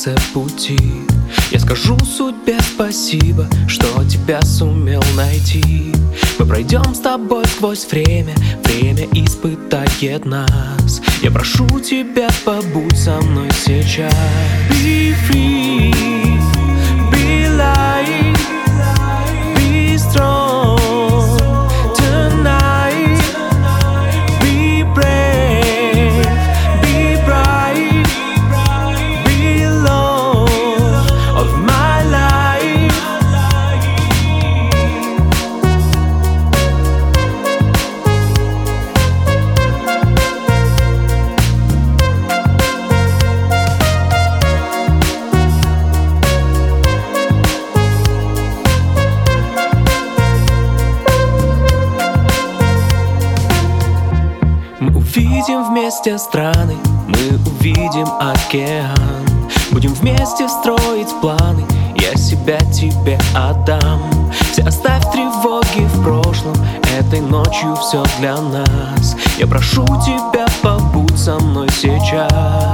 конце пути. Я скажу судьбе спасибо, что тебя сумел найти. Мы пройдем с тобой сквозь время, время испытает нас. Я прошу тебя, побудь со мной сейчас. Be free, be light, be strong tonight. Be brave, be bright, be love of my life. Мы увидим вместе страны, мы увидим океан. Будем вместе строить планы, я себя тебе отдам. Все оставь тревоги в прошлом, этой ночью все для нас. Я прошу тебя, побудь со мной сейчас.